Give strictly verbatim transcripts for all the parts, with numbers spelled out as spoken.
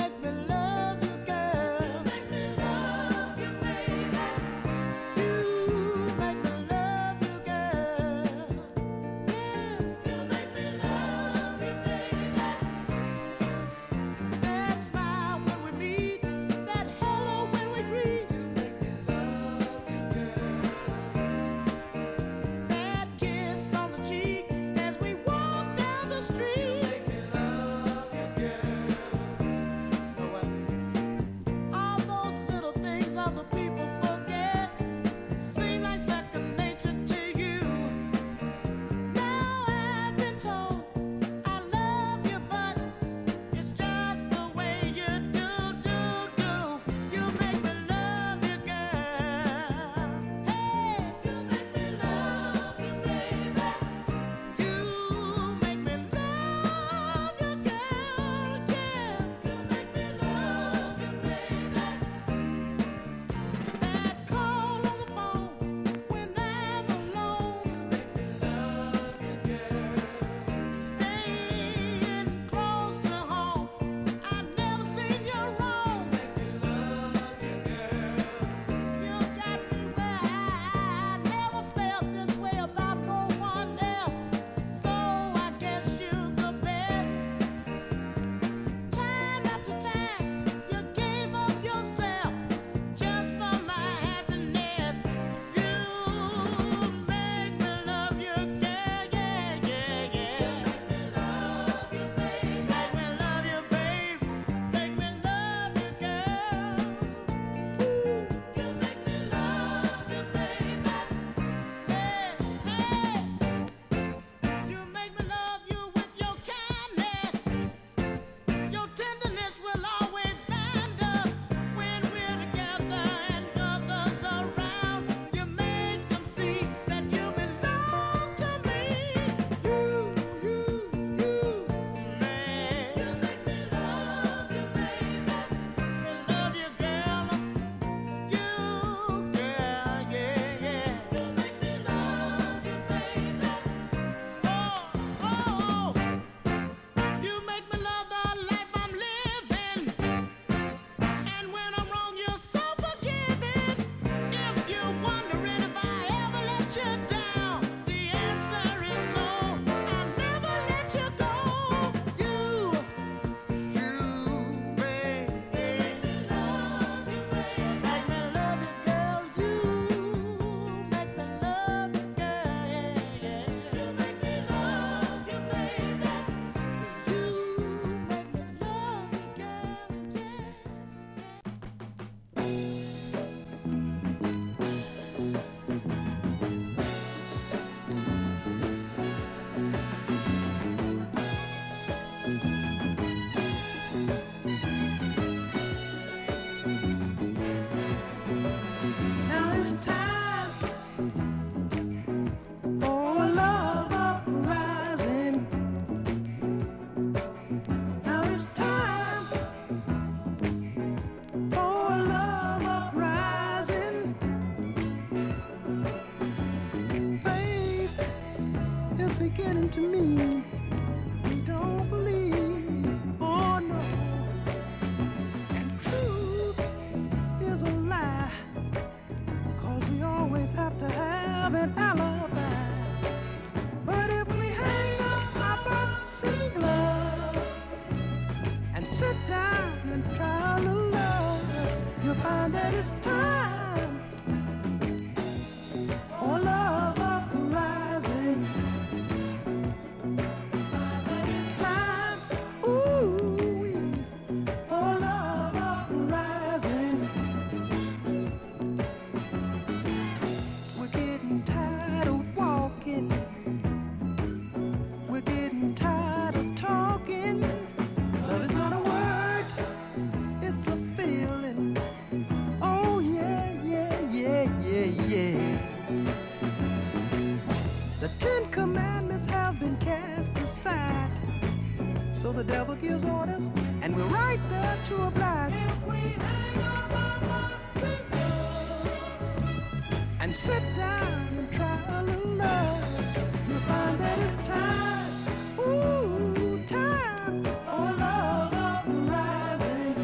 Ooh, time for love uprising.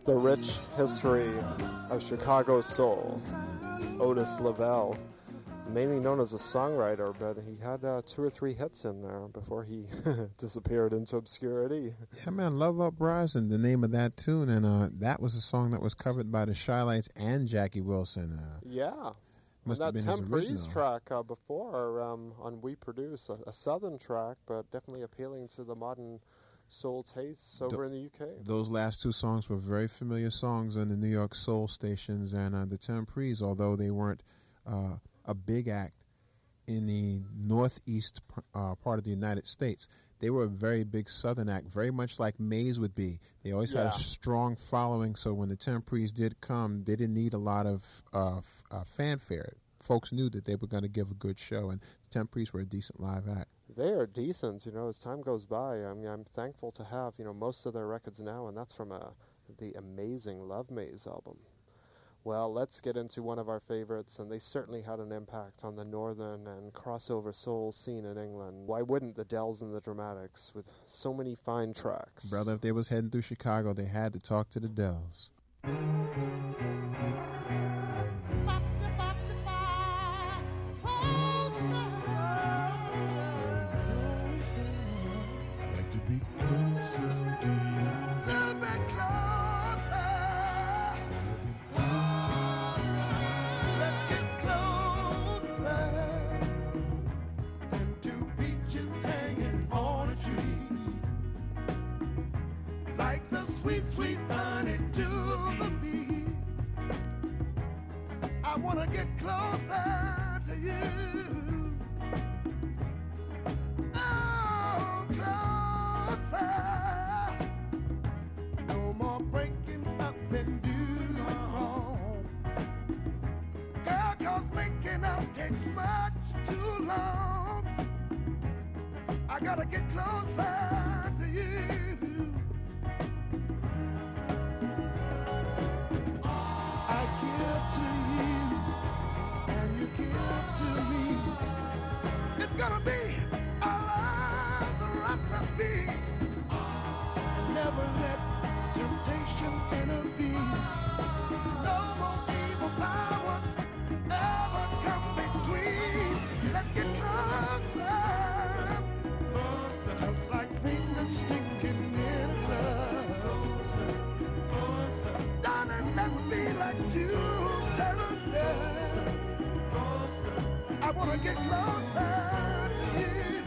The rich history of Chicago soul. Otis Lavelle, mainly known as a songwriter, but he had uh, two or three hits in there before he disappeared into obscurity. Yeah, man, Love Uprising, the name of that tune, and uh, that was a song that was covered by the Shy-Lites and Jackie Wilson. Uh, yeah. Must and have that been his Tim Breeze original. track uh, before um, on We Produce, a, a southern track, but definitely appealing to the modern soul tastes over Th- in the U K. Those last two songs were very familiar songs on the New York soul stations, and uh, the Temprees, although they weren't uh, a big act in the northeast uh, part of the United States, they were a very big southern act, very much like Maze would be. They always Yeah. had a strong following, so when the Temprees did come, they didn't need a lot of uh, f- uh, fanfare. Folks knew that they were going to give a good show, and the Temprees were a decent live act. They are decent, you know, as time goes by. I mean, I'm thankful to have, you know, most of their records now, and that's from a, the amazing Love Maze album. Well, let's get into one of our favorites, and they certainly had an impact on the northern and crossover soul scene in England. Why wouldn't the Dells and the Dramatics, with so many fine tracks? Brother, if they was heading through Chicago, they had to talk to the Dells. I gotta get closer to you. I give to you, and you give to me. It's gonna be a love recipe. Never let temptation intervene. No more evil powers ever come between. Let's get closer. Just like fingers sticking in a glove. Darling, let's be like two turtles. I wanna get closer to you.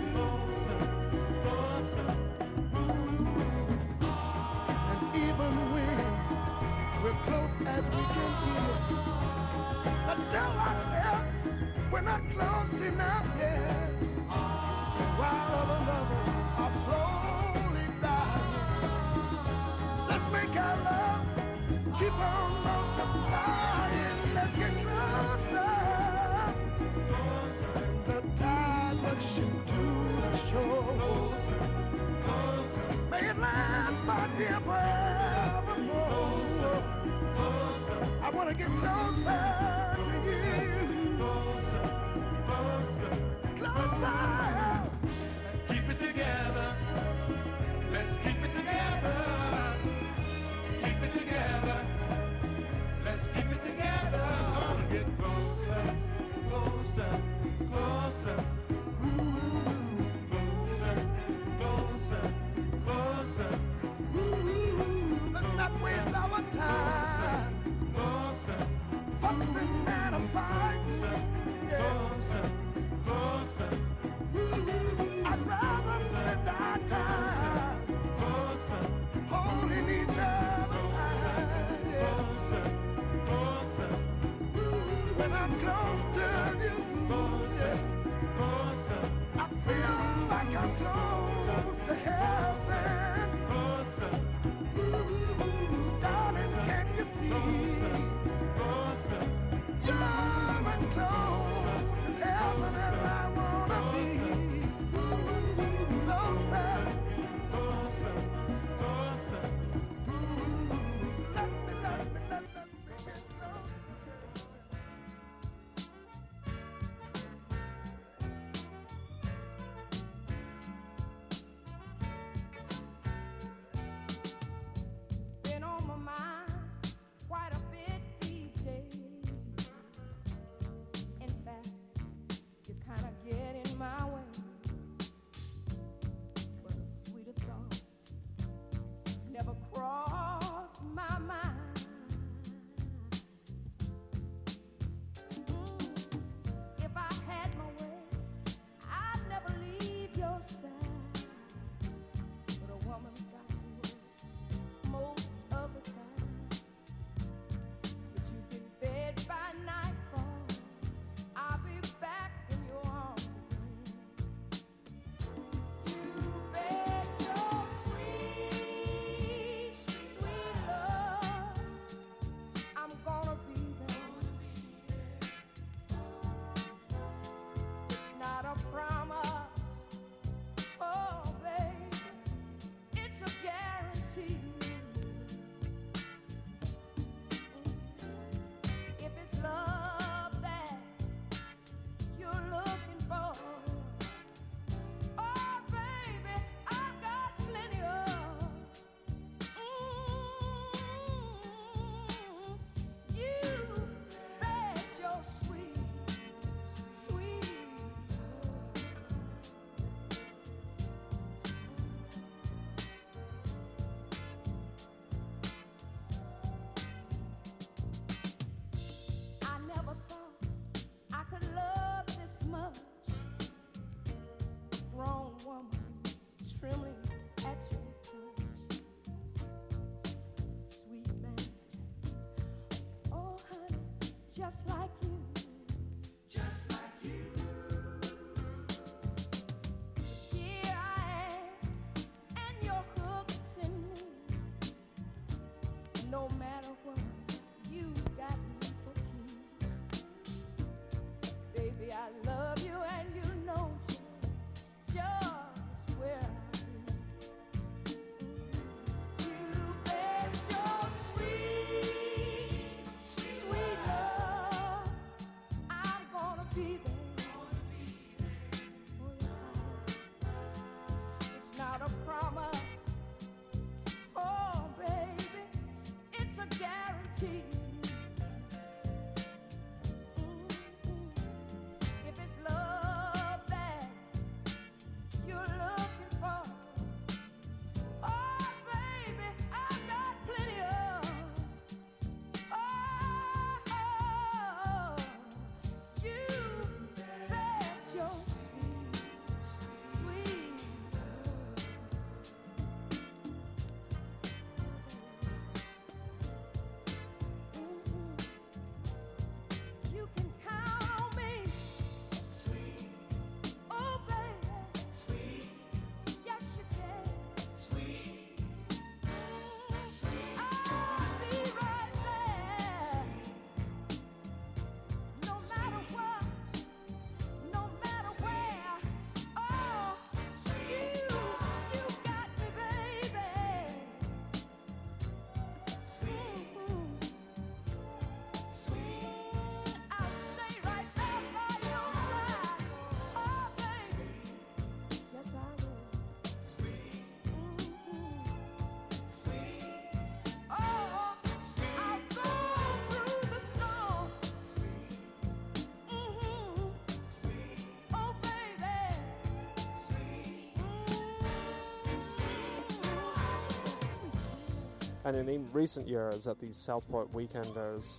And even when we're close as we can get, let's tell ourselves we're not close enough yet. While other lovers are slowly dying, let's make our love keep on multiplying. Let's get closer, and the tide rushing to the shore. May it last, my dear, forevermore. I want to get closer to you. Closer. Keep it together. Let's keep it together. Keep it together. Let's keep it together. Gonna get closer, closer, closer. Ooh, closer, closer, closer. Ooh, let's not waste our time. Closer, Fussing and a fight. closer, closer, closer. Ooh, just like you. Just like you. Here I am, and your hook's in me. No matter what, you got me for keeps. Baby, I love you, and you know just, just where I'll be. You bet your sweet, sweet love, I'm gonna be there. Oh, yes, I will. It's not a promise, oh baby, it's a guarantee. Mm-hmm. If it's love that you're looking for, oh baby, I've got plenty of. Oh, you bet your sweet, sweet love. Mhm. You can count on me. Sweet. Oh, baby. Sweet. Yes, you can. Sweet. Sweet. I'll be right there. No matter what, no matter where. Oh, you, you got me, baby. Sweet. Sweet. I'll stay right there by your side. Oh, baby. Yes, I will. Sweet. Sweet. Oh, I'll go through the storm. Sweet. Mm-hmm. Sweet. Oh, baby. Sweet. And in in recent years at these Southport Weekenders,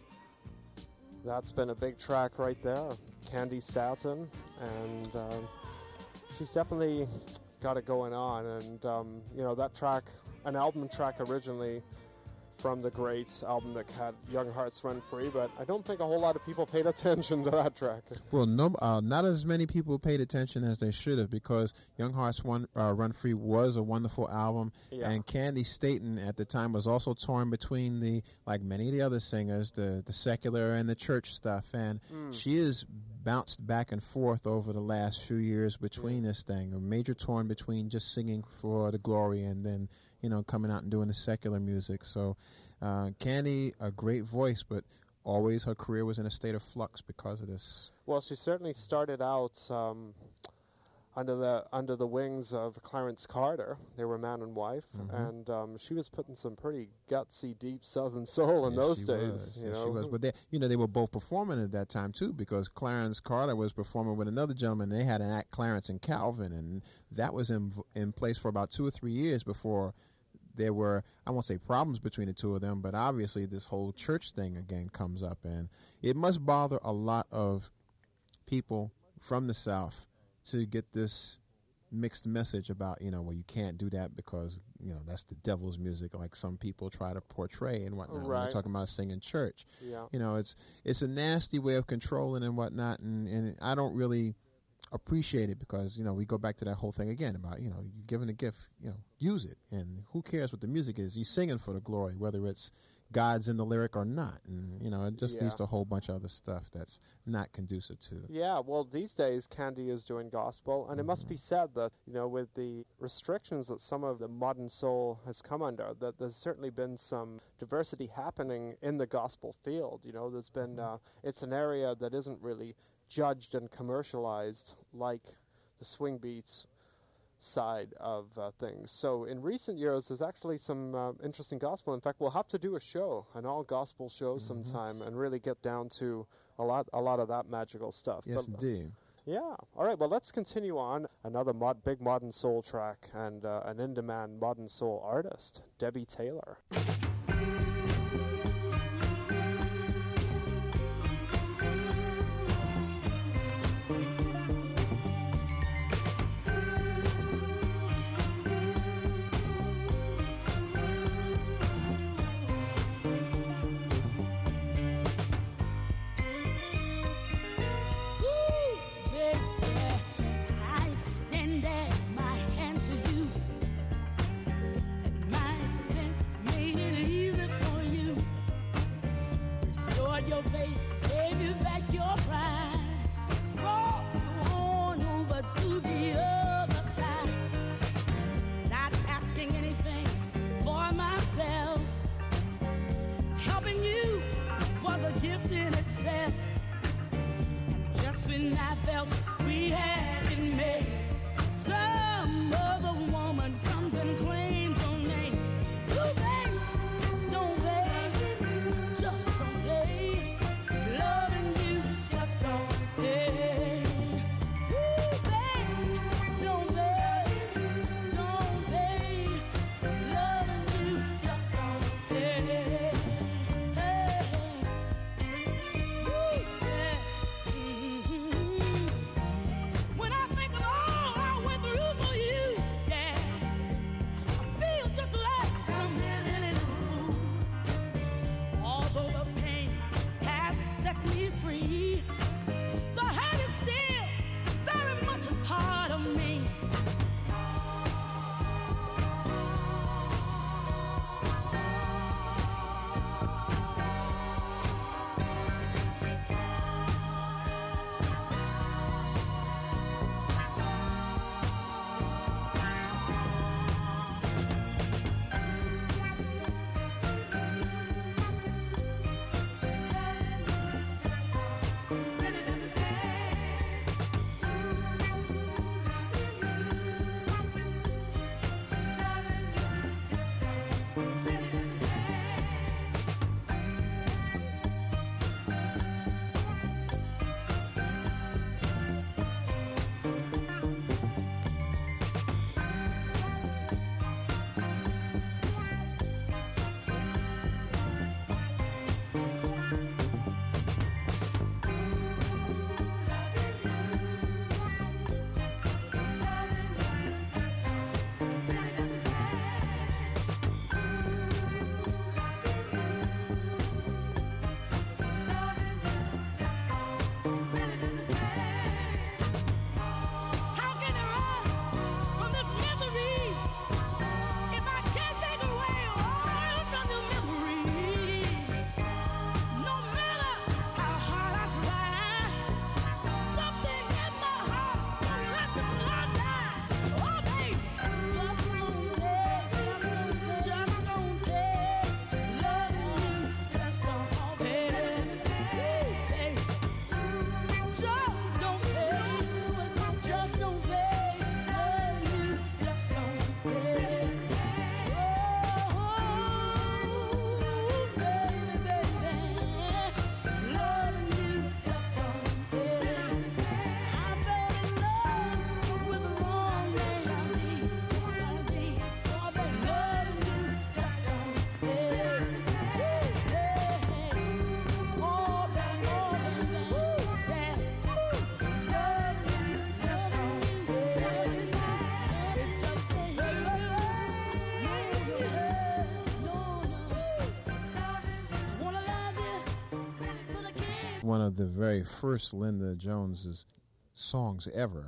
that's been a big track right there. Candy Staton, and um, she's definitely got it going on. And um, you know, that track, an album track originally from the great album that had Young Hearts Run Free, but I don't think a whole lot of people paid attention to that track. Well, no, uh, not as many people paid attention as they should have, because Young Hearts Run, uh, Run Free was a wonderful album, Yeah. and Candy Staton at the time was also torn between the, like many of the other singers, the the secular and the church stuff, and Mm. she is bounced back and forth over the last few years between this thing, a major torn between just singing for the glory and then, you know, coming out and doing the secular music. So uh, Candy, a great voice, but always her career was in a state of flux because of this. Well, she certainly started out um, under the under the wings of Clarence Carter. They were man and wife, Mhm. and um, she was putting some pretty gutsy, deep Southern soul in Yes, those she days. was. You Yes, know, she was. But they, you know, they were both performing at that time too, because Clarence Carter was performing with another gentleman. They had an act, Clarence and Calvin, and that was in in place for about two or three years before there were, I won't say problems between the two of them, but obviously this whole church thing again comes up, and it must bother a lot of people from the South to get this mixed message about, you know, well, you can't do that because, you know, that's the devil's music, like some people try to portray and whatnot. When Right. they're talking about singing church. yeah. You know, it's it's a nasty way of controlling and whatnot, and, and I don't really appreciate it, because, you know, we go back to that whole thing again about, you know, you're given a gift, you know, use it, and who cares what the music is? You're singing for the glory, whether it's God's in the lyric or not, and, you know, it just Yeah. leads to a whole bunch of other stuff that's not conducive to it. Yeah, well, these days Candy is doing gospel, and it must be said that, you know, with the restrictions that some of the modern soul has come under, that there's certainly been some diversity happening in the gospel field. You know, there's been, uh, it's an area that isn't really judged and commercialized like the swing beats side of uh, things. So in recent years, there's actually some uh, interesting gospel. In fact, we'll have to do a show, an all gospel show sometime, and really get down to a lot, a lot of that magical stuff. Yes, But, indeed. yeah. All right. Well, let's continue on. Another mod, big modern soul track, and uh, an in-demand modern soul artist, Debbie Taylor. Thank faith, gave you back your pride, brought you on over to the other side. Not asking anything for myself, helping you was a gift in itself. And just when I felt we had it made, some other woman comes and claims your name. Ooh, babe, don't wait, just don't wait. Loving you, just don't wait. Ooh, babe, don't wait, don't wait. Loving you, just don't wait. Hey. Ooh, yeah. Mhm. When I think of all I went through for you, yeah, I feel just like some silly fool. Although the pain has set me free, the hurt is still very much a part of me. How can I run from this misery if I can't take away all from the memory? No matter how hard I try, something in my heart won't let this love die. Oh, baby, just don't wait, just don't wait, just don't wait. Loving you, just don't wait. Hey, just don't wait, just don't wait. Love you, just don't wait. Oh, baby, baby, loving you, just don't wait. I fell in love with the wrong man. Yes, I did, yes, I did. Oh, baby, loving you, just don't wait. Oh, baby, oh, baby, yeah. Loving you, just don't wait. It just can't wait. No, no. I wanna love you, but I can't. One of the very first Linda Jones's songs ever.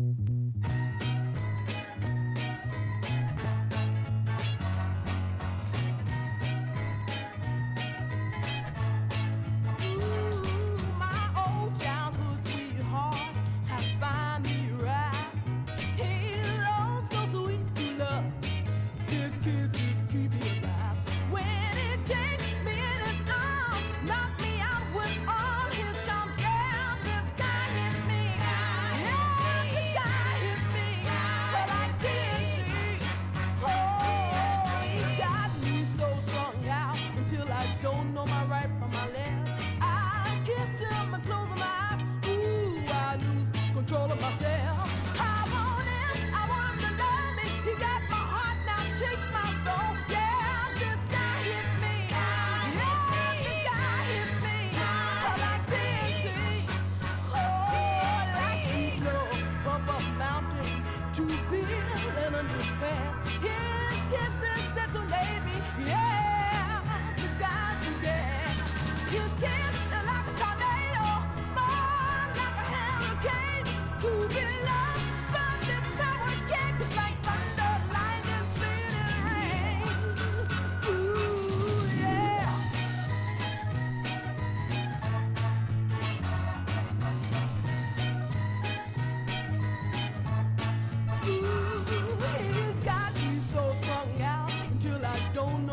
Ooh, my old childhood sweetheart has found me right. He's oh so sweet to love. His kisses keep me alive. When he takes me in his arms, knock me out with all his charms. Yeah, this guy hits me. Yeah, this guy hits me. But I can't see. Oh, he got me so strung out until I don't know my right from my left. I kiss him and close my eyes. Ooh, I lose control of myself. I want him, I want him to love me. He got my heart now, take my soul. Yeah,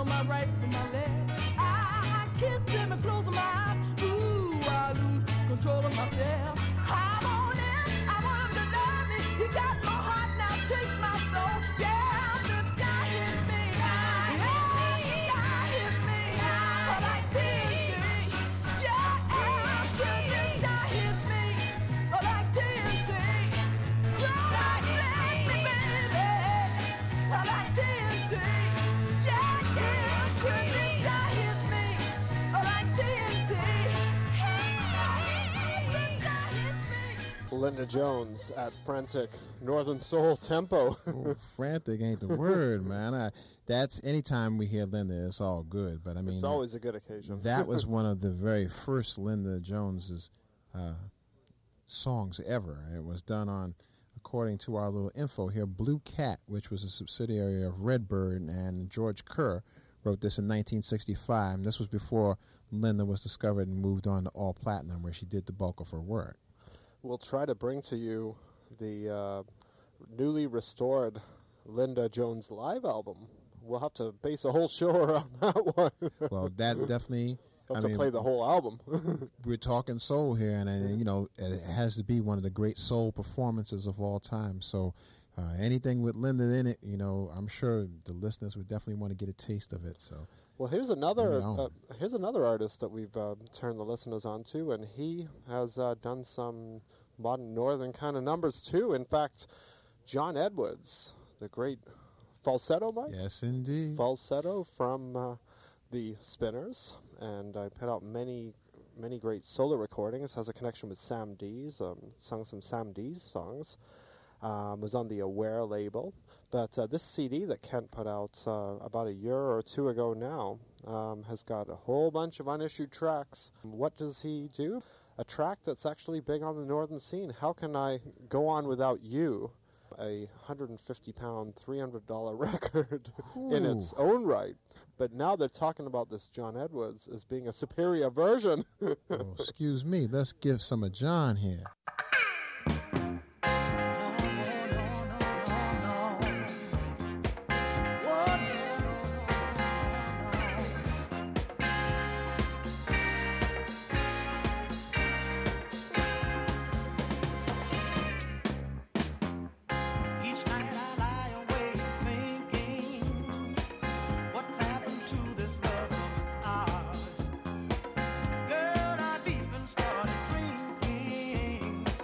on my right and my left. I kiss him and close my eyes. Ooh, I lose control of myself. I want him, I want him to love me. He got my heart now, take my soul. Yeah, this guy hits me. Yeah, this guy hits me. Like T N T. Yeah, this guy hits me. Like T N T. Like T N T, baby. Like T N T. Yeah, yeah, this guy hits me. Like T N T. Linda Jones at frantic Northern Soul tempo. Oh, frantic ain't the word, man. I, that's anytime we hear Linda, it's all good. But I mean, It's always a good occasion. that was one of the very first Linda Jones's uh, songs ever. It was done on, according to our little info here, Blue Cat, which was a subsidiary of Redbird, and George Kerr wrote this in nineteen sixty-five. And this was before Linda was discovered and moved on to All Platinum, where she did the bulk of her work. We'll try to bring to you the uh, newly restored Linda Jones live album. We'll have to base a whole show around that one. Well, that definitely, We'll I have to mean, play the whole album. we're talking soul here, and, and you know, it has to be one of the great soul performances of all time. So uh, anything with Linda in it, you know, I'm sure the listeners would definitely want to get a taste of it. So Well, here's another Bring it on. uh, here's another artist that we've uh, turned the listeners on to, and he has uh, done some modern northern kind of numbers too. In fact, John Edwards, the great falsetto, Mike? yes, indeed. Falsetto from uh, the Spinners, and I put out many, many great solo recordings. Has a connection with Sam Dees, um, sung some Sam Dees songs. Um, was on the Aware label, but uh, this C D that Kent put out uh, about a year or two ago now um, has got a whole bunch of unissued tracks. What does he do? A track that's actually big on the northern scene. How Can I Go On Without You? A one hundred fifty pound, three hundred dollar record in its own right. But now they're talking about this John Edwards as being a superior version. Oh, excuse me. Let's give some of John here. Each night I lie awake thinking, what's happened to this love of ours? Girl, I've even started drinking.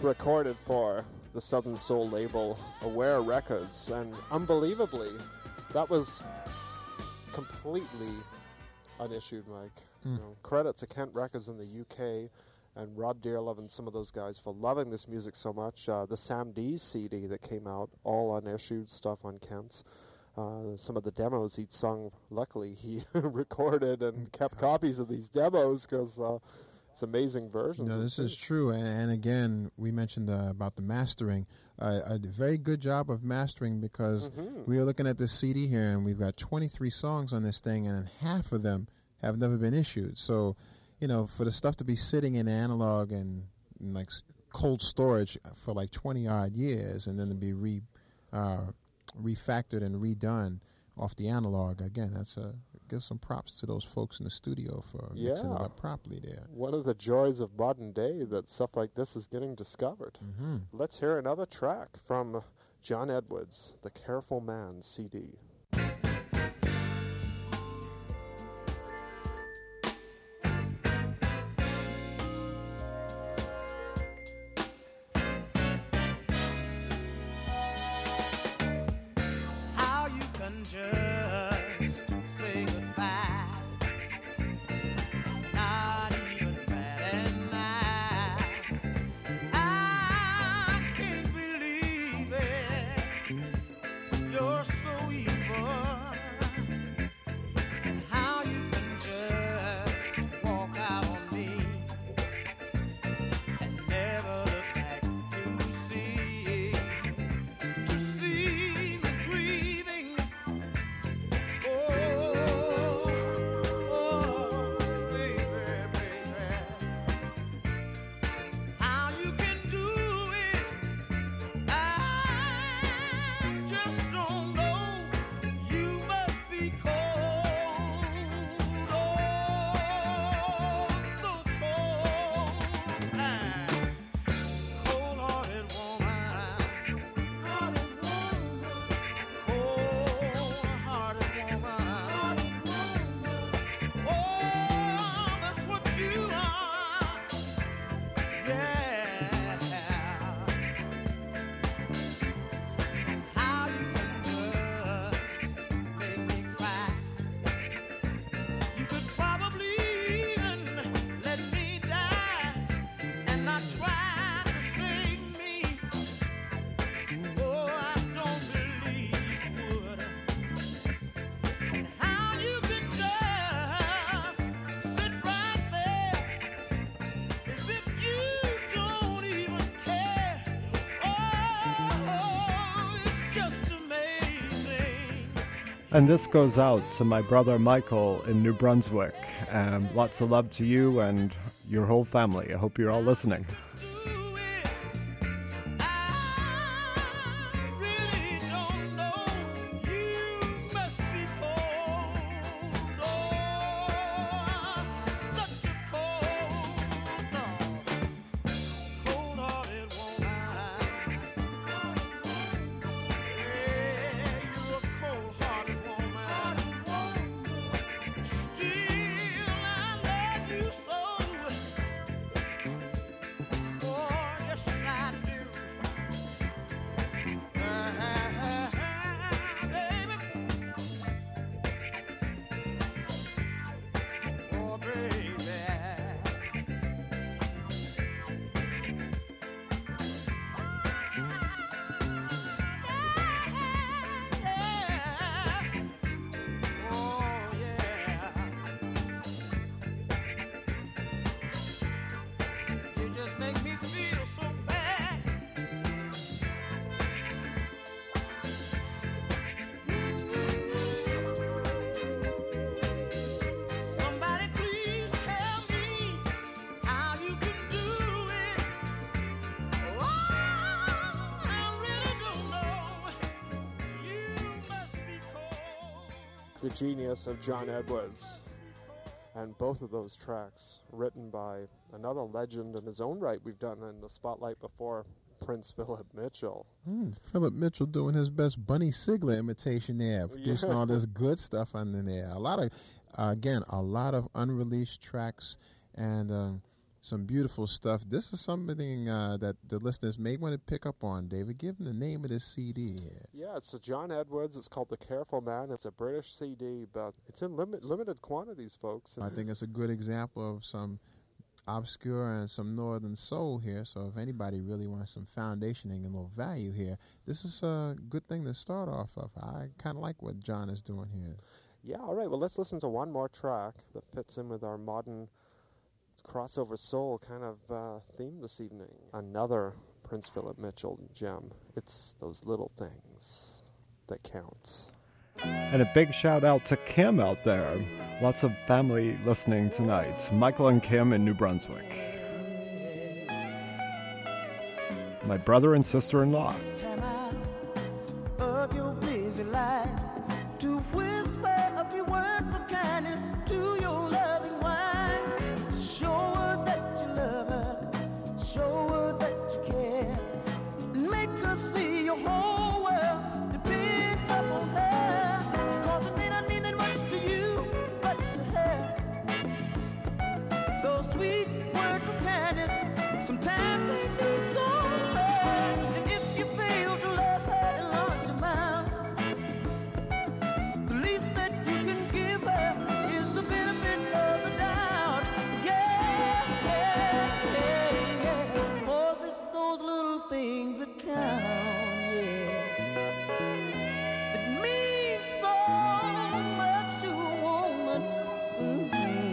recorded for the Southern Soul label, Aware Records, and unbelievably, that was completely unissued, Mike. Mm. You know, credit to Kent Records in the U K and Rob Dearlove and some of those guys for loving this music so much. Uh, the Sam Dees C D that came out, all unissued stuff on Kent's. Uh, some of the demos he'd sung, luckily, he recorded and kept copies of these demos because uh, it's amazing versions. No, of this it. is true. And, and again, we mentioned uh, about the mastering. Uh, a very good job of mastering because Mhm. we are looking at this C D here and we've got twenty-three songs on this thing and half of them have never been issued. So, you know, for the stuff to be sitting in analog and, and like s- cold storage for like twenty odd years and then to be re, uh, refactored and redone off the analog, again, that's a give some props to those folks in the studio for mixing it Yeah. up properly there. One of the joys of modern day that stuff like this is getting discovered. Mm-hmm. Let's hear another track from John Edwards, the Careful Man C D. How you can just say goodbye, not even bad at night. I can't believe it. You're so evil. How you can just walk out on me and never look back to see, to see me breathing. Oh, oh, baby, baby. How you can do it, I just don't know. You must be cold, oh, so cold. Time. Cold-hearted woman, hearted woman, cold-hearted woman, oh, that's what you are, yeah. How you can just make me cry. You could probably even let me die and not try to save me. Oh, I don't believe you would. And how you can just sit right there as if you don't even care. Oh, it's just amazing. And this goes out to my brother Michael in New Brunswick. Um, lots of love to you and your whole family. I hope you're all listening. Do it. I really don't know. You must be cold. Oh, such a cold dog. Cold-hearted woman. Yeah, you're a cold-hearted woman. Still, I love you so. Oh, yes, I do. Ah, baby. Oh, baby. Oh, yeah. You just make me feel so bad. Somebody please tell me how you can do it. Oh, I really don't know. You must be cold. The genius of John Edwards. And both of those tracks written by another legend in his own right we've done in the spotlight before, Prince Philip Mitchell. Mm, Philip Mitchell doing his best Bunny Sigler imitation there, producing Yeah. all this good stuff under there. A lot of, uh, again, a lot of unreleased tracks and um, some beautiful stuff. This is something uh, that the listeners may want to pick up on. David, give them the name of this C D here. Yeah, it's a John Edwards. It's called The Careful Man. It's a British C D, but it's in limit, limited quantities, folks. I think it's a good example of some obscure and some northern soul here. So if anybody really wants some foundationing and a little value here, this is a good thing to start off of. I kind of like what John is doing here. Yeah, all right. Well, let's listen to one more track that fits in with our modern crossover soul kind of uh, theme this evening. Another Prince Philip Mitchell gem. It's those little things that count. And a big shout out to Kim out there. Lots of family listening tonight. Michael and Kim in New Brunswick. My brother and sister-in-law. Time out of your busy life to whisper a few words of kindness to your loving wife. Show her that you love her. Show her that you care. Make her see your whole world depends upon her. Cause it may not mean that much to you, but to her. Those sweet words of kindness, sometimes they mean so much. And if you fail to love her and launch your mouth, the least that you can give her is the benefit of the doubt. Yeah, yeah, yeah, yeah. Cause it's those little things that count, yeah. It means so much to a woman.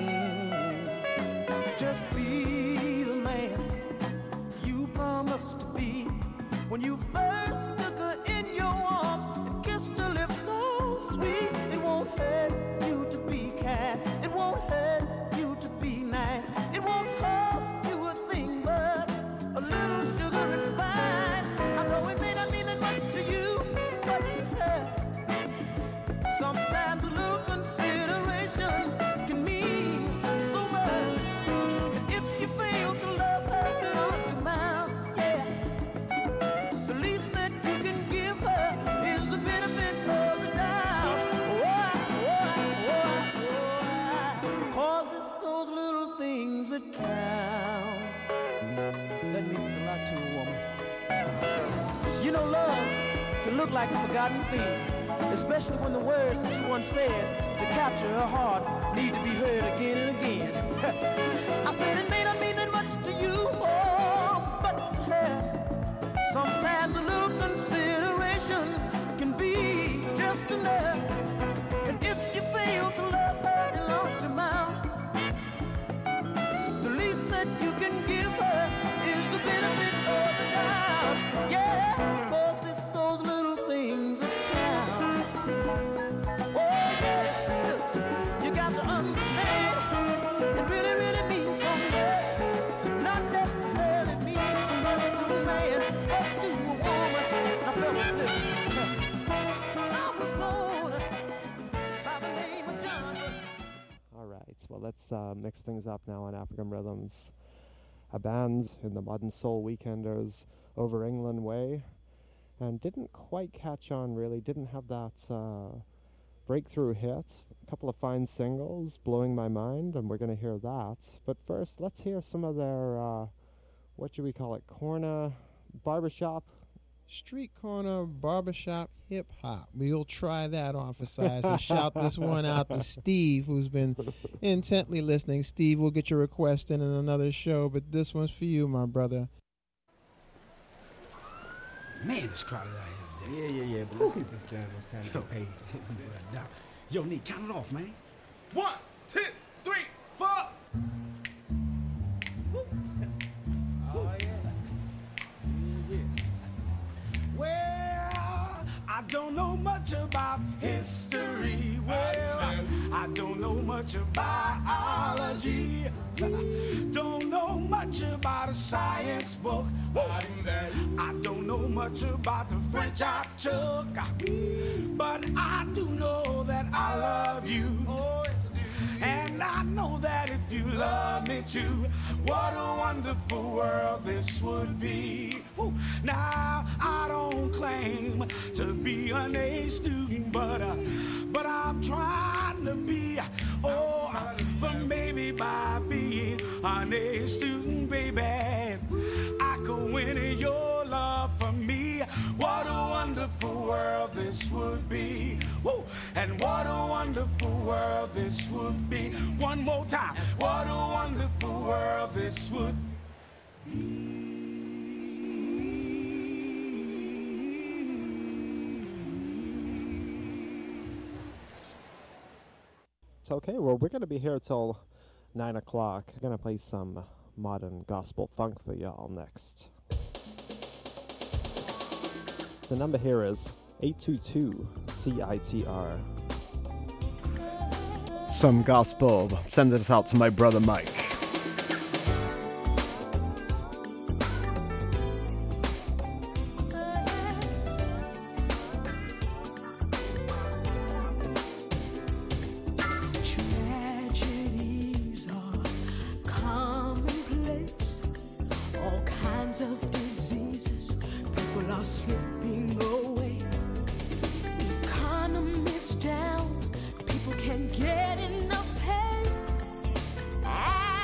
Mhm. Just be the man you promised to be when you first took her in your arms and kissed her lips so sweet. It won't hurt you to be kind. It won't hurt you to be nice. It won't cost you a thing but a little sugar and spice. I know it may not mean that much to you, but to her, sometimes a little consideration can mean so much. And if you fail to love her beyond your mouth, yeah, the least that you can give her is the benefit of the doubt. Oh, oh, oh, oh, cause it's those little things that count. That means a lot to a woman. You know, love can look like a forgotten thing, especially when the words that you once said to capture her heart need to be heard again and again. I said it may not mean that much to you, oh, but to her, sometimes a little consideration can be just enough. And if you fail to love her and launch your mouth, the least that you can give her is the benefit of the doubt. Yeah, cause it's those little things that count. Oh yeah, you got to understand, it really, really means so much. Not necessarily means so much to a man or to a woman. Now fellas, listen, I was born by the name of John. All right, well, let's uh, mix things up now on African Rhythms. A band in the Modern Soul Weekenders over England way, and didn't quite catch on really, didn't have that uh, breakthrough hit. A couple of fine singles, Blowing My Mind, and we're going to hear that. But first, let's hear some of their, uh, what should we call it, corner barbershop? Street corner barbershop hip hop. We'll try that on for size and shout this one out to Steve, who's been intently listening. Steve, we'll get your request in in another show, but this one's for you, my brother. Man, it's crowded out here today. Yeah, yeah, yeah, but let's get this done. It's time to get paid. Yo, Nick, count it off, man. One, two, three, four. Oh, yeah. Yeah, yeah. Well, I don't know much about history. Well, I don't know much about biology. Don't know much about a science book. I don't know much about the French I took. But I do know that I love you. And I know that if you love me too, what a wonderful world this would be. Now, I don't claim to be an A student, but uh, but I'm trying to be. Oh, for maybe by being honey student, baby. I could win your love for me. What a wonderful world this would be. Woo! And what a wonderful world this would be. One more time. What a wonderful world this would be. It's okay. Well, we're going to be here till nine o'clock. I'm going to play some modern gospel funk for y'all next. The number here is eight two two C I T R. Some gospel. Send this out to my brother Mike. Tragedies are commonplace. All kinds of diseases. People are slipping away. Economy's down. People can't get enough pay.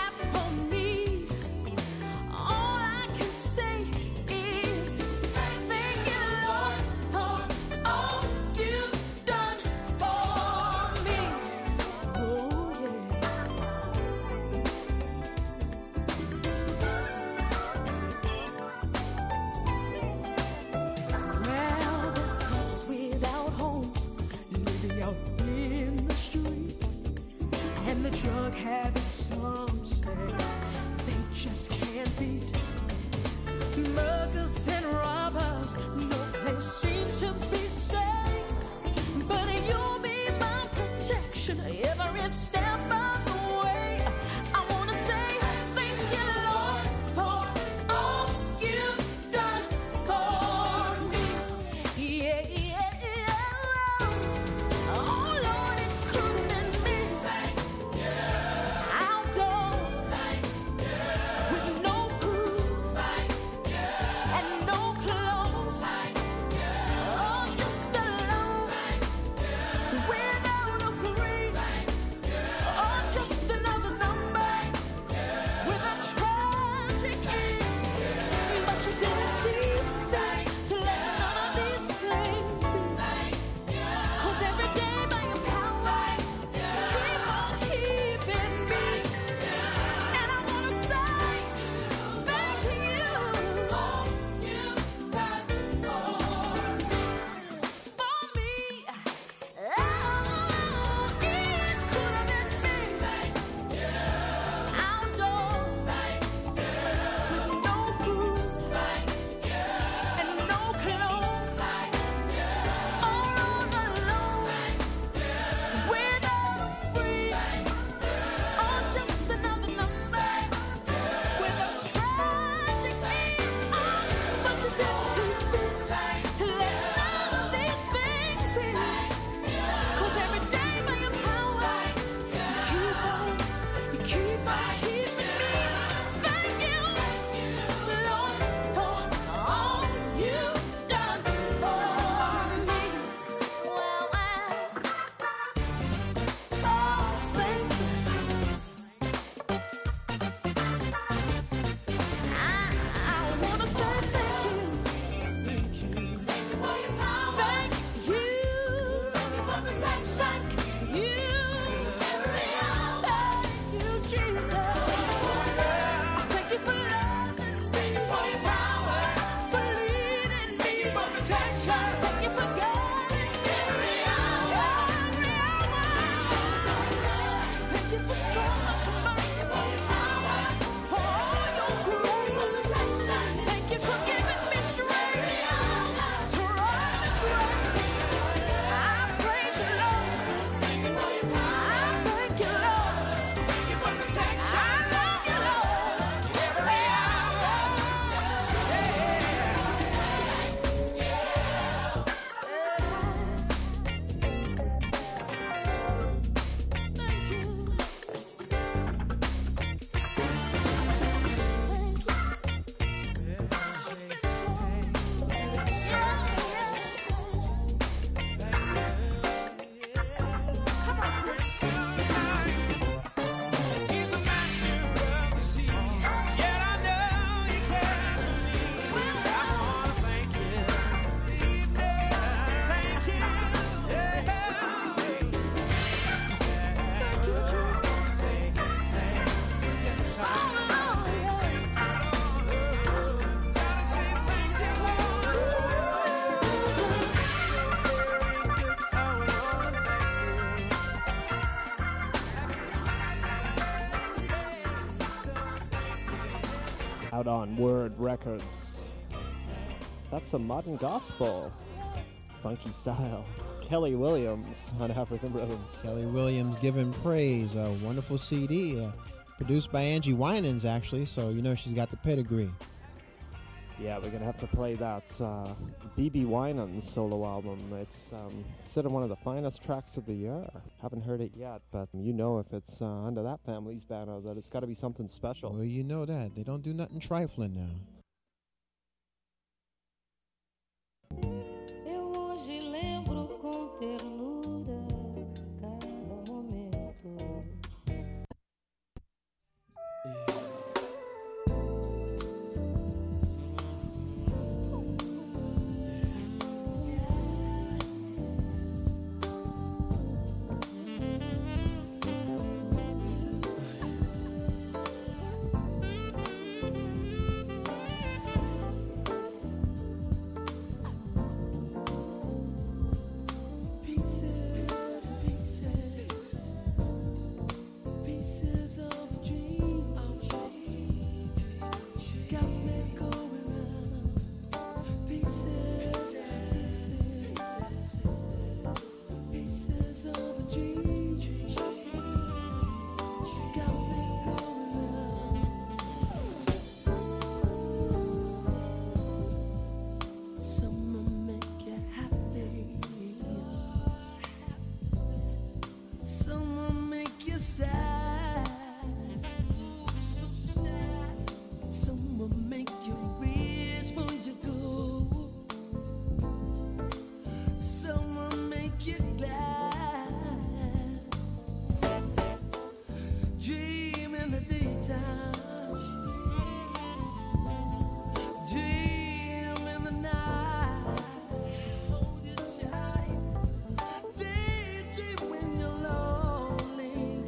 out on Word Records. That's some modern gospel, funky style. Kelly Williams on African Rhythms. Kelly Williams, Giving Praise, a wonderful C D, uh, produced by Angie Winans, actually, so you know she's got the pedigree. Yeah, we're going to have to play that uh, B B Winans solo album. It's um, considered one of the finest tracks of the year. Haven't heard it yet, but you know if it's uh, under that family's banner that it's got to be something special. Well, you know that. They don't do nothing trifling now. Eu hoje lembro com ternura cada momento. Pieces, pieces, pieces of a dream. Got me going round. Pieces, pieces, pieces of a dream. Got me going round. Some will make you happy. Some will make you sad. Some will make you wish for you go. Some will make you glad. Dream in the daytime. Dream in the night. Hold you tight. Daydream when you're lonely.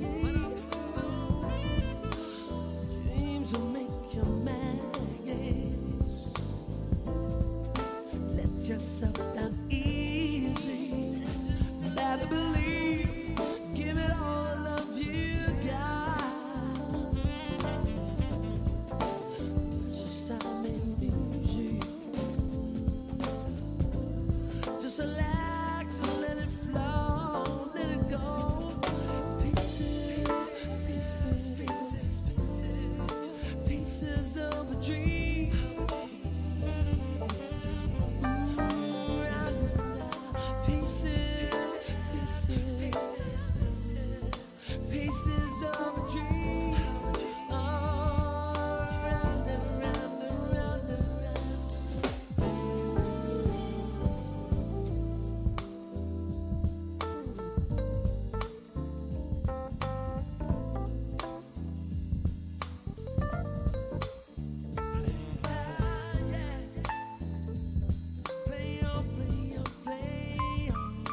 Dreams will make you mad, yes. Let yourself down easy. Better believe. Give it all the love you got. Just time ain't easy. Just relax and let it flow, let it go. Pieces, pieces, pieces, pieces, pieces of a dream. Mm, round and round. Pieces, pieces, pieces of a dream. Oh, round and round and round and round. Play on, play on, play on.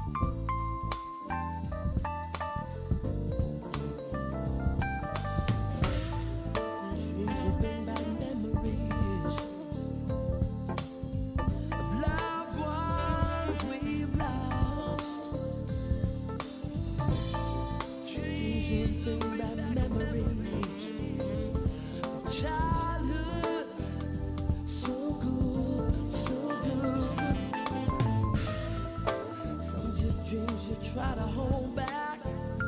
Dreams will bring back memories of loved ones we've lost. Dreams will bring back memories of childhood. So good, so good. Some just dreams you try to hold back,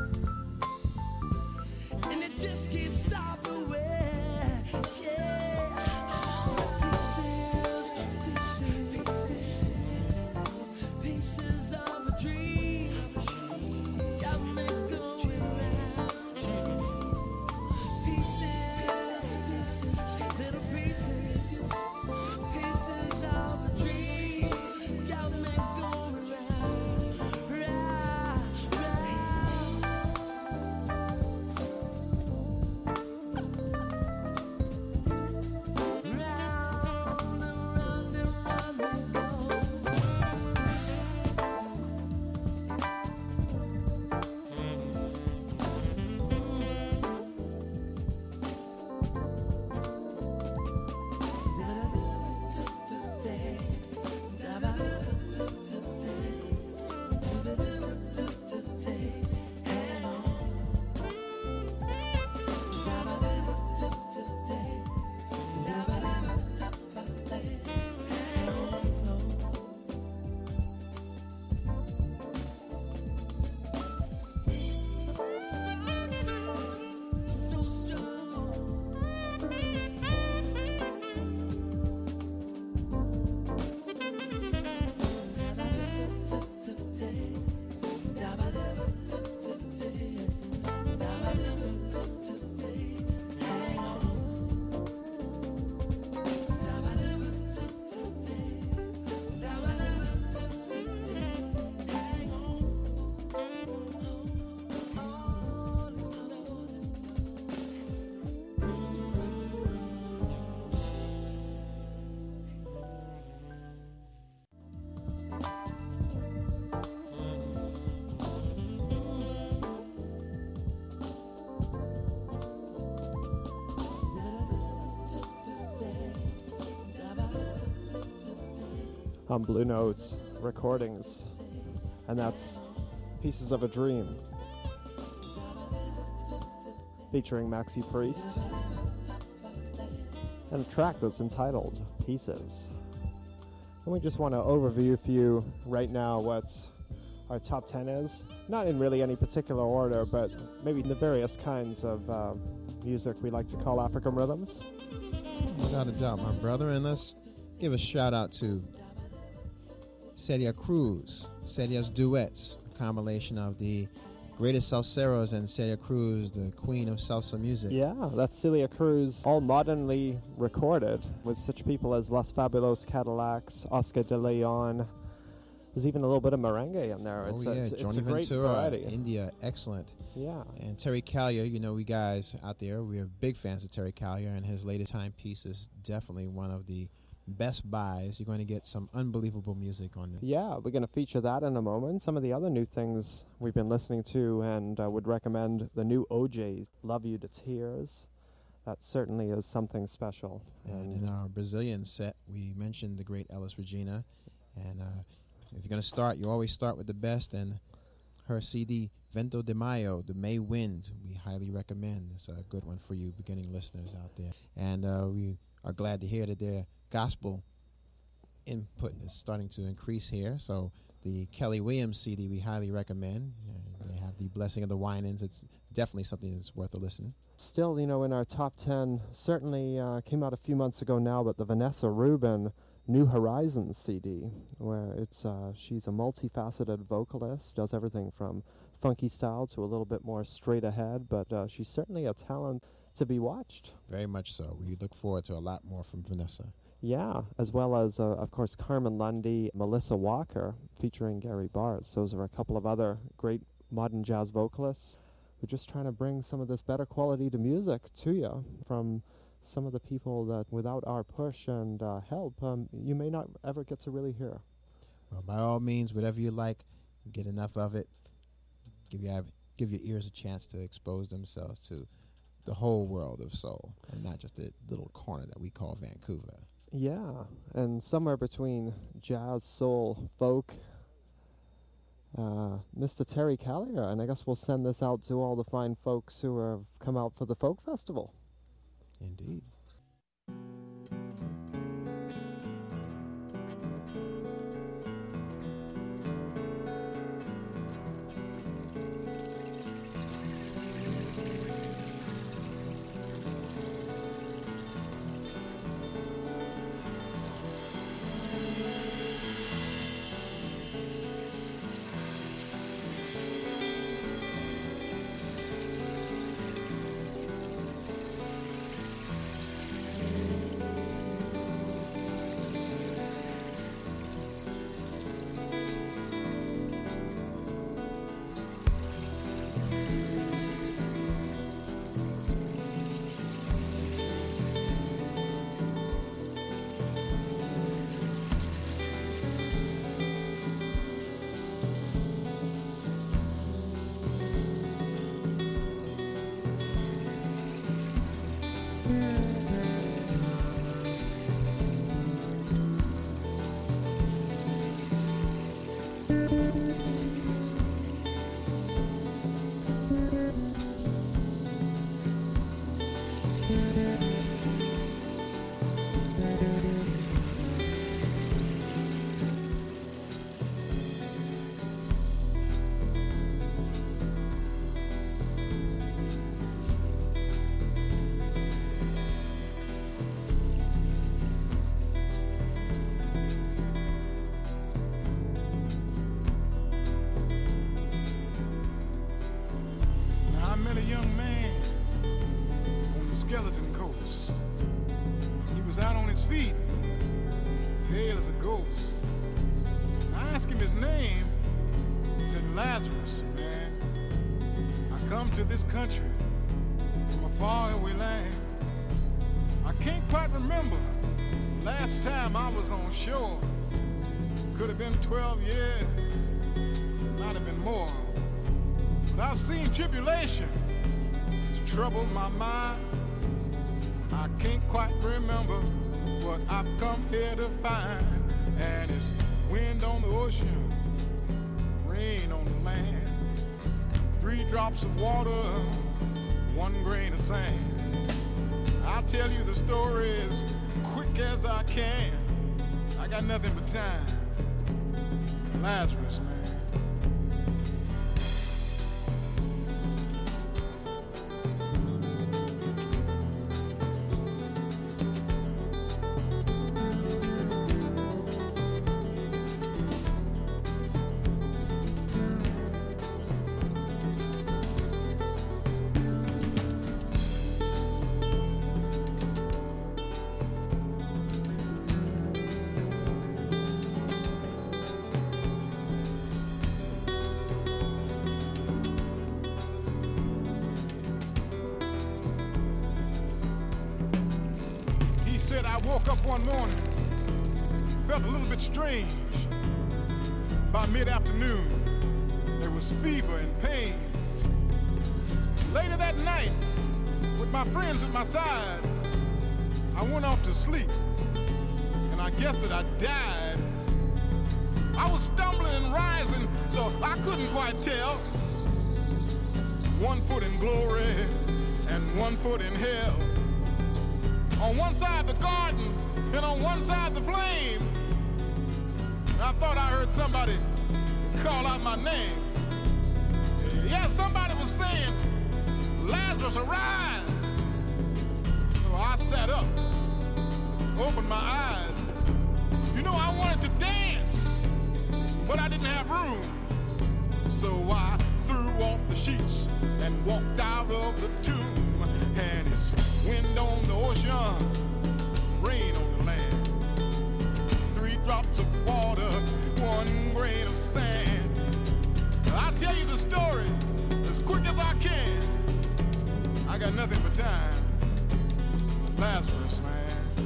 and it just can't stop away. Yeah. Pieces, pieces, pieces of a dream. Got me going round. Pieces, pieces, little pieces, pieces of a dream. Got me going round, round, round. Round and round and round we go. on Blue Note Recordings, and that's Pieces of a Dream, featuring Maxi Priest, and a track that's entitled Pieces. And we just want to overview for you right now what our top ten is, not in really any particular order, but maybe the various kinds of uh, music we like to call African rhythms. Without a doubt, my brother. And let's give a shout out to Celia Cruz, Celia's Duets, a combination of the greatest salseros and Celia Cruz, the queen of salsa music. Yeah, that's Celia Cruz, all modernly recorded with such people as Los Fabulos Cadillacs, Oscar de Leon. There's even a little bit of merengue in there. Oh it's yeah, a, it's, Johnny it's a great Ventura, variety. India, excellent. Yeah. And Terry Callier, you know, we guys out there, we are big fans of Terry Callier, and his latest timepiece is definitely one of the best buys. You're going to get some unbelievable music on it. Yeah, we're going to feature that in a moment. Some of the other new things we've been listening to, and uh, would recommend the new O J's, Love You to Tears. That certainly is something special. And in our Brazilian set, we mentioned the great Elis Regina. And uh, if you're going to start, you always start with the best. And her C D, Vento de Mayo, The May Wind, we highly recommend. It's a good one for you beginning listeners out there. And uh, we are glad to hear that their gospel input is starting to increase here. So the Kelly Williams C D we highly recommend. Uh, they have the Blessing of the Winans. It's definitely something that's worth a listen. Still, you know, in our top ten, certainly uh, came out a few months ago now, but the Vanessa Rubin New Horizons C D, where it's uh, she's a multifaceted vocalist, does everything from funky style to a little bit more straight ahead, but uh, she's certainly a talent to be watched. Very much so. We look forward to a lot more from Vanessa. Yeah, as well as, uh, of course, Carmen Lundy, Melissa Walker, featuring Gary Bartz. Those are a couple of other great modern jazz vocalists. We're just trying to bring some of this better quality to music to you from some of the people that, without our push and uh, help, um, you may not ever get to really hear. Well, by all means, whatever you like, get enough of it. Give your, give your ears a chance to expose themselves to the whole world of soul, and not just the little corner that we call Vancouver. Yeah, and somewhere between jazz, soul, folk, uh, Mister Terry Callier, and I guess we'll send this out to all the fine folks who have come out for the Folk Festival. Indeed. Skeleton Coast. He was out on his feet, pale as a ghost. I asked him his name. He said, Lazarus, man. I come to this country from a faraway land. I can't quite remember last time I was on shore. Could have been twelve years, might have been more. But I've seen tribulation. It's troubled my mind. I can't quite remember what I've come here to find, and it's wind on the ocean, rain on the land. Three drops of water, one grain of sand. I'll tell you the story as quick as I can. I got nothing but time. Lazarus, man. Said I woke up one morning, felt a little bit strange. By mid-afternoon, there was fever and pain. Later that night, with my friends at my side, I went off to sleep, and I guess that I died. I was stumbling and rising, so I couldn't quite tell. One foot in glory and one foot in hell. On one side the garden, and on one side the flame. I thought I heard somebody call out my name. Yeah, somebody was saying, Lazarus, arise. So I sat up, opened my eyes. You know, I wanted to dance, but I didn't have room. So I threw off the sheets and walked out of the tomb. And it's wind on the ocean, rain on the land. Three drops of water, one grain of sand. I'll tell you the story as quick as I can. I got nothing but time. Lazarus, man.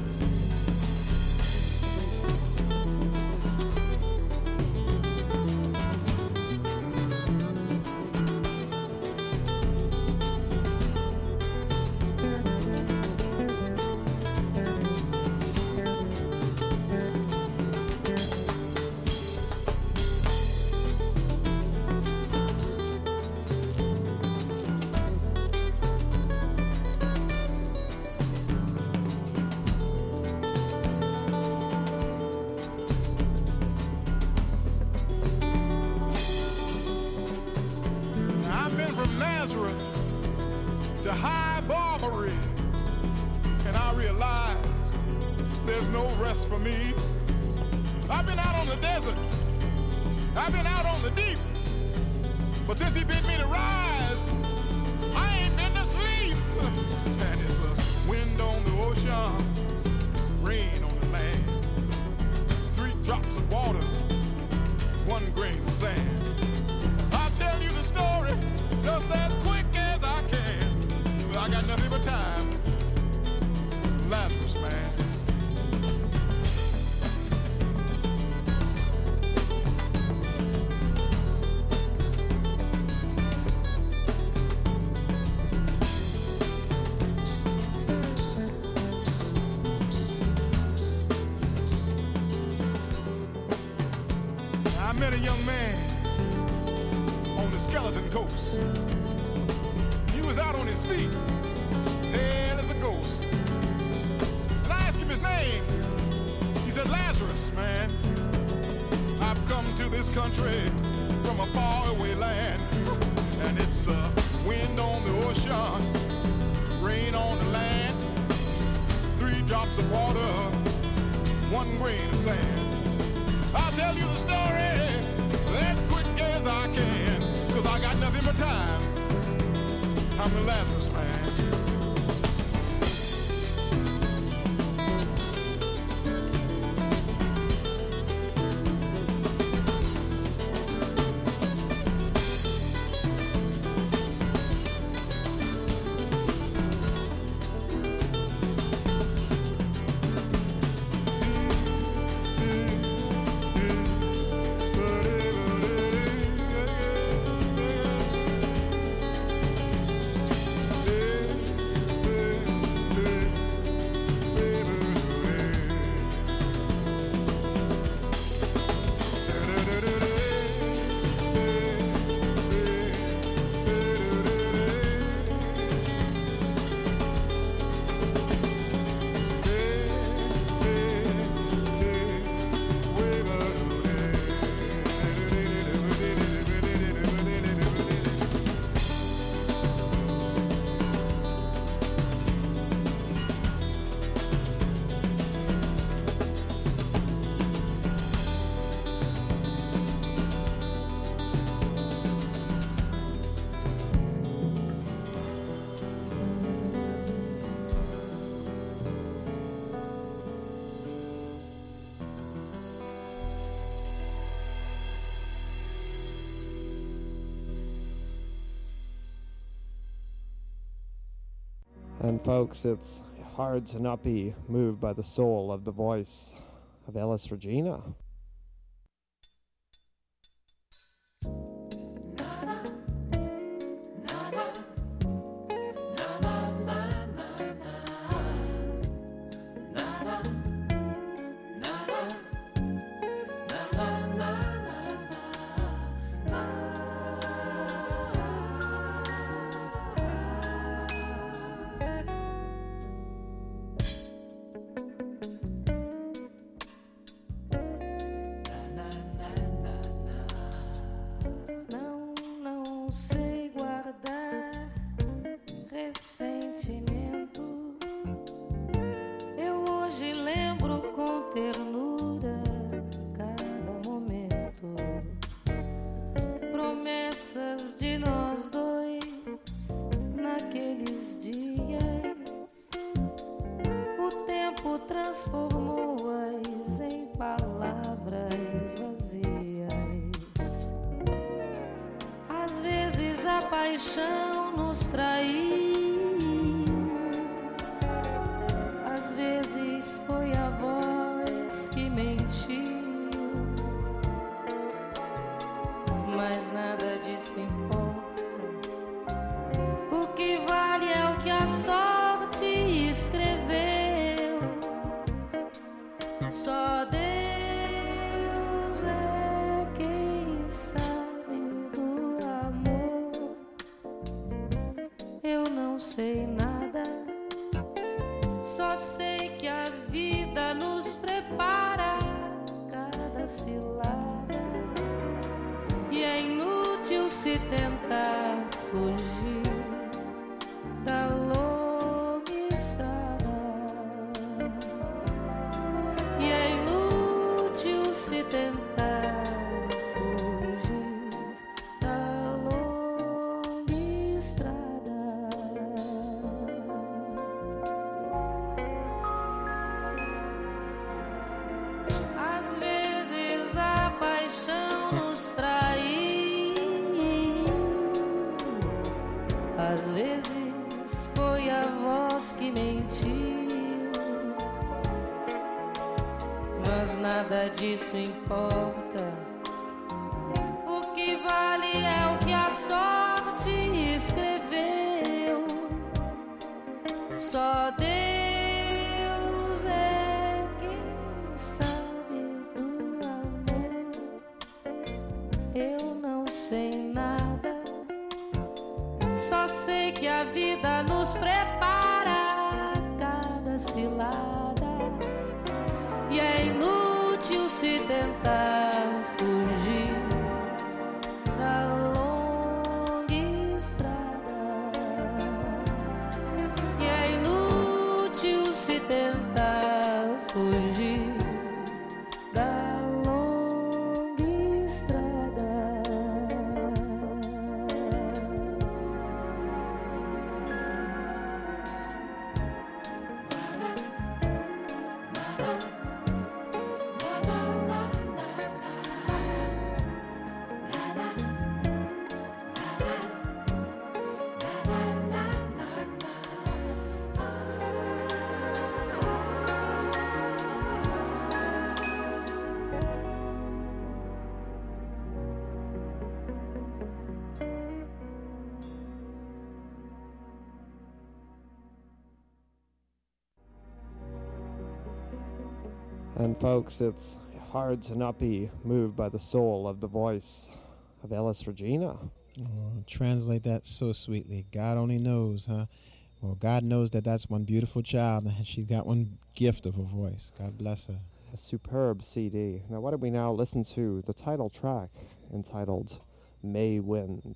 To high Barbary, and I realized there's no rest for me. I've been out on the desert, I've been out on the deep, but since he bid me to rise, I ain't been to sleep. And it's a wind on the ocean, rain on the land, three drops of water, one grain of sand. I'll tell you the story just as quick as I can. I got nothing but time. Lazarus, man. I met a young man on the Skeleton Coast. He was out on his feet, pale as a ghost. And I asked him his name. He said, Lazarus, man. I've come to this country from a faraway land. And it's uh, wind on the ocean, rain on the land, three drops of water, one grain of sand. I'll tell you the story as quick as I can, cause I got nothing but time. I'm the Lazarus, man. And folks, it's hard to not be moved by the soul of the voice of Ellis Regina. Transformou-as em palavras vazias. Às vezes a paixão nos traiu, às vezes foi a voz que mentiu, mas nada disso importa. O que vale é o que a sorte escreveu. Só Deus é quem sabe do amor. Eu não sei nada, só sei que a vida nos prepara cada cilada, e é inútil se tentar fugir da longa estrada. Tentar fugir da longa estrada. Às vezes a paixão nos traiu, às vezes foi a voz que mentiu, mas nada disso importa. O que vale é o que a sorte escreveu. Só Deus é quem sabe do amor. Eu não sei nada, só sei que a vida nos prepara cada cilada, e é inútil se tentar fugir da longa estrada, e é inútil se tentar fugir da longa estrada. And folks, it's hard to not be moved by the soul of the voice of Ellis Regina. Oh, translate that so sweetly. God only knows, huh? Well, God knows that that's one beautiful child, and she's got one gift of a voice. God bless her. A superb C D. Now, why don't we now listen to the title track entitled May Wind.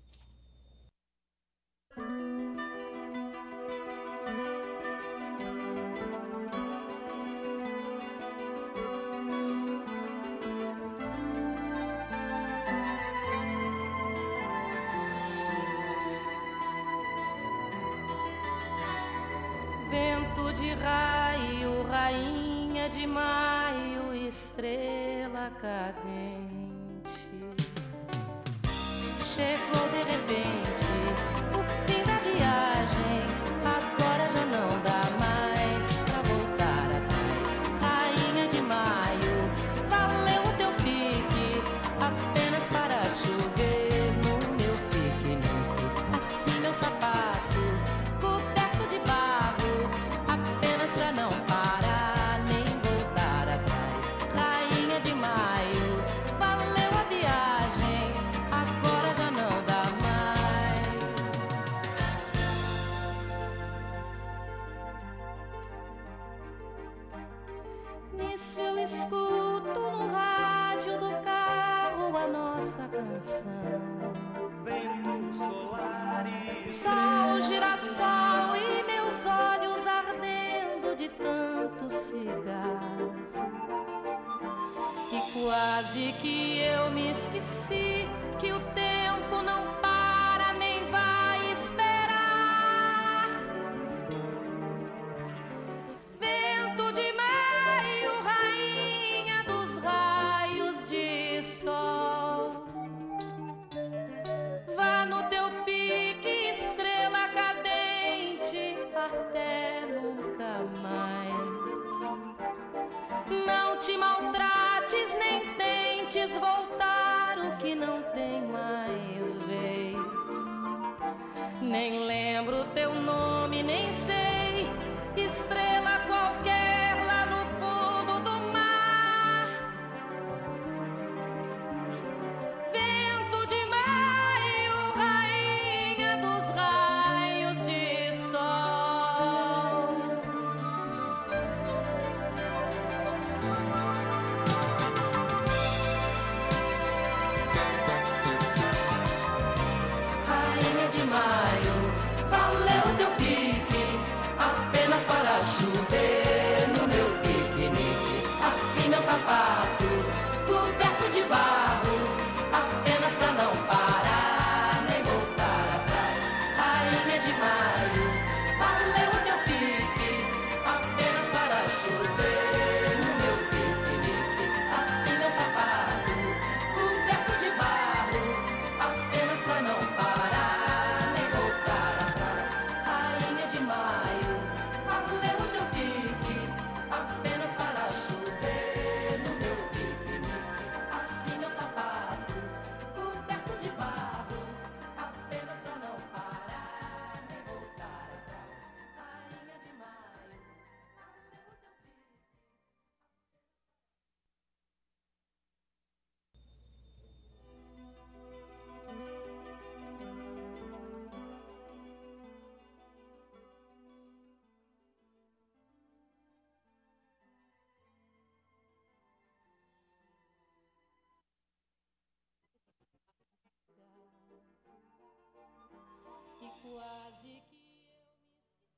Vento de raio, rainha de maio, estrela cadente. Chegou de repente o fim da viagem, agora Vento solar e sol, girassol e meus olhos ardendo de tanto cigarro. E quase que eu me esqueci que o tempo não para nem vai esperar. Vento de maio, rainha dos raios de sol, vá no teu pique, estrela cadente, até nunca mais. Não te maltrates, nem tentes voltar o que não tem mais vez. Nem lembro teu nome, nem sei, estrela qualquer lá no fundo do mar. Vento de maio, rainha dos raios de sol. Rainha de maio, valeu teu pique, apenas para chover no meu piquenique. Assim meu sapato, coberto de barro, apenas pra não parar nem voltar atrás. Rainha de maio, valeu teu pique, apenas para chover no meu piquenique. Assim meu sapato, coberto de barro, apenas pra não parar nem voltar atrás. Rainha de maio, valeu teu pique, apenas para chover no meu piquenique. Assim meu sapato, coberto de barro, apenas pra não parar nem voltar atrás. Rainha de maio, valeu teu pique. E quase que eu me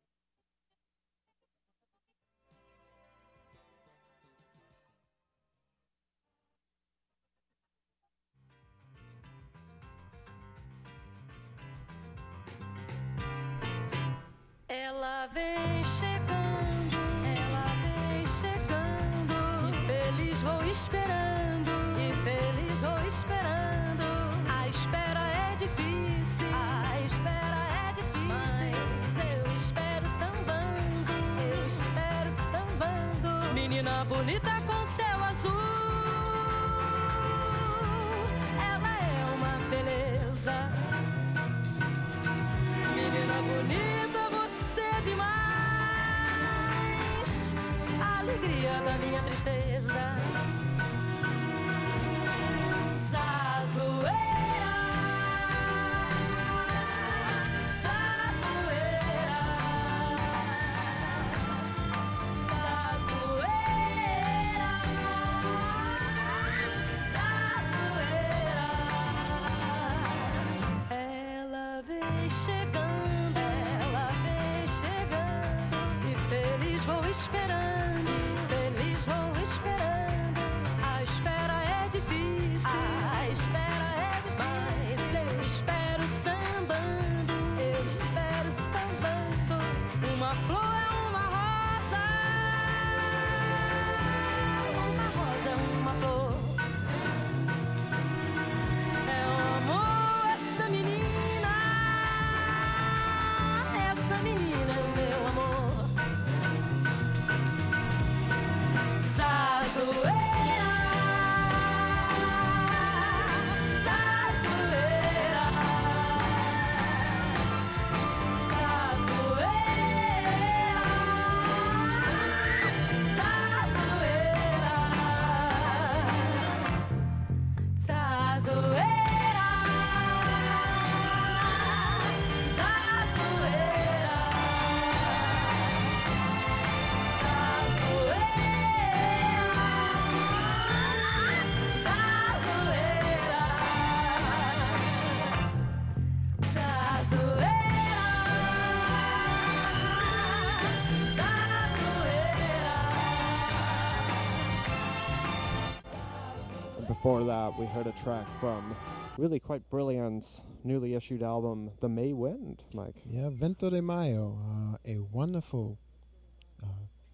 Ela vem chegando, ela vem chegando, e feliz vou esperando, e feliz vou esperando. A espera é difícil, a espera é difícil, mas eu espero sambando, eu espero sambando. Menina bonita com céu azul, ela é uma beleza. Menina bonita, você é demais, a alegria da minha tristeza. Zazueira, zazueira, zazueira. before that, we heard a track from really quite brilliant, newly issued album, The May Wind, Mike. Yeah, Vento de Mayo, uh, a wonderful uh,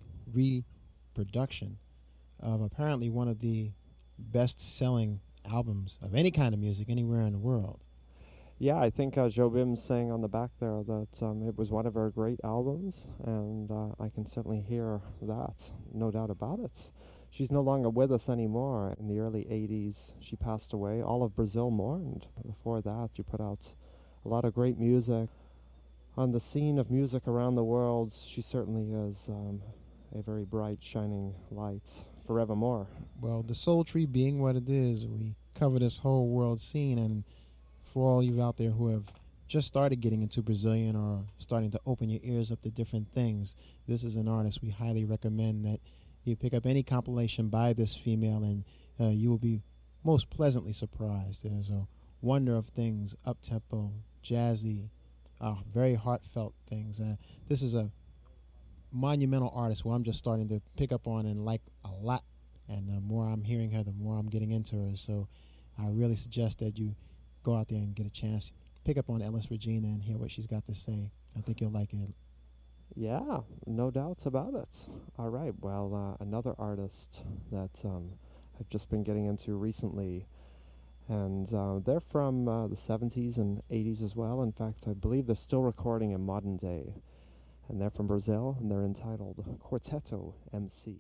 reproduction of apparently one of the best-selling albums of any kind of music anywhere in the world. Yeah, I think uh, Jobim's saying on the back there that um, it was one of her great albums, and uh, I can certainly hear that, no doubt about it. She's no longer with us anymore. In the early eighties, she passed away. All of Brazil mourned. Before that, you put out a lot of great music. On the scene of music around the world, she certainly is um, a very bright, shining light forevermore. Well, the Soul Tree being what it is, we cover this whole world scene, and for all you out there who have just started getting into Brazilian or starting to open your ears up to different things, this is an artist we highly recommend that you pick up any compilation by this female, and uh, you will be most pleasantly surprised. There's a wonder of things, up-tempo, jazzy, uh, very heartfelt things. Uh, this is a monumental artist who I'm just starting to pick up on and like a lot, and the more I'm hearing her, the more I'm getting into her. So I really suggest that you go out there and get a chance, pick up on Elis Regina and hear what she's got to say. I think you'll like it. Yeah, no doubts about it. All right, well, uh, another artist that um, I've just been getting into recently, and uh, they're from uh, the seventies and eighties as well. In fact, I believe they're still recording in modern day, and they're from Brazil, and they're entitled Quarteto M C.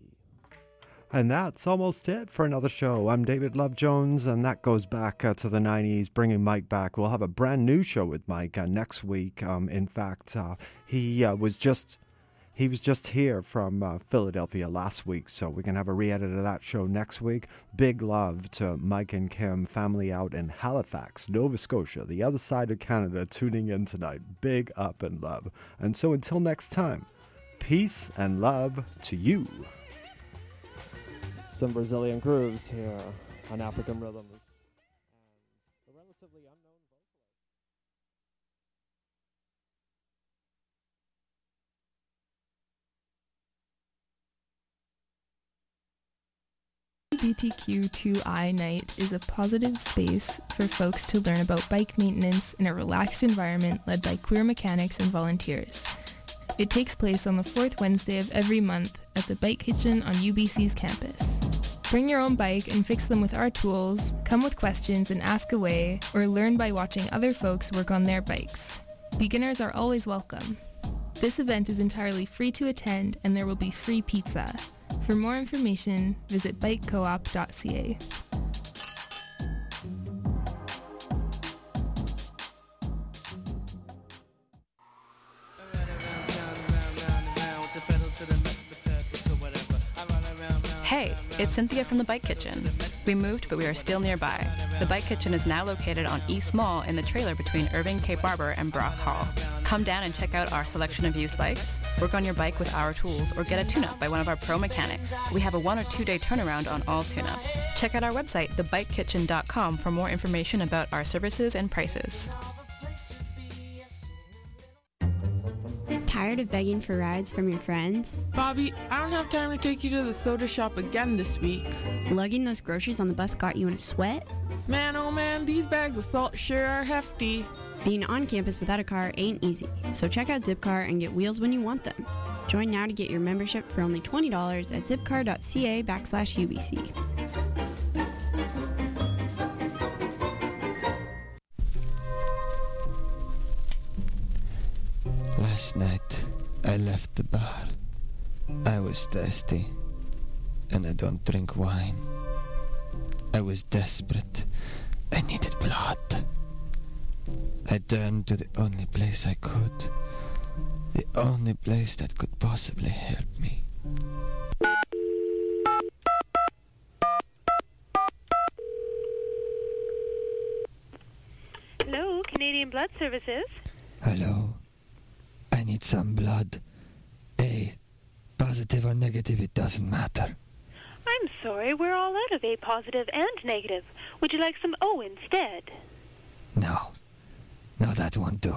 And that's almost it for another show. I'm David Love Jones, and that goes back uh, to the nineties, bringing Mike back. We'll have a brand new show with Mike uh, next week. Um, in fact, uh, he uh, was just he was just here from uh, Philadelphia last week, so we can have a re-edit of that show next week. Big love to Mike and Kim, family out in Halifax, Nova Scotia, the other side of Canada, tuning in tonight. Big up and love. And so until next time, peace and love to you. Some Brazilian grooves here on African Rhythms. And a relatively unknown L G B T Q two I Night is a positive space for folks to learn about bike maintenance in a relaxed environment led by queer mechanics and volunteers. It takes place on the fourth Wednesday of every month at the Bike Kitchen on U B C's campus. Bring your own bike and fix them with our tools, come with questions and ask away, or learn by watching other folks work on their bikes. Beginners are always welcome. This event is entirely free to attend, and there will be free pizza. For more information, visit bike co op dot c a. Hey, it's Cynthia from the Bike Kitchen. We moved, but we are still nearby. The Bike Kitchen is now located on East Mall in the trailer between Irving, Cape Barber, and Brock Hall. Come down and check out our selection of used bikes, work on your bike with our tools, or get a tune-up by one of our pro mechanics. We have a one or two day turnaround on all tune-ups. Check out our website, the bike kitchen dot com, for more information about our services and prices. Tired of begging for rides from your friends? Bobby, I don't have time to take you to the soda shop again this week. Lugging those groceries on the bus got you in a sweat? Man, oh man, these bags of salt sure are hefty. Being on campus without a car ain't easy, so check out Zipcar and get wheels when you want them. Join now to get your membership for only twenty dollars at zipcar dot c a backslash U B C. Last night, I left the bar. I was thirsty, and I don't drink wine. I was desperate. I needed blood. I turned to the only place I could. The only place that could possibly help me. Hello, Canadian Blood Services. Hello. I need some blood. A. Positive or negative, it doesn't matter. I'm sorry, we're all out of A positive and negative. Would you like some O instead? No. No, that won't do.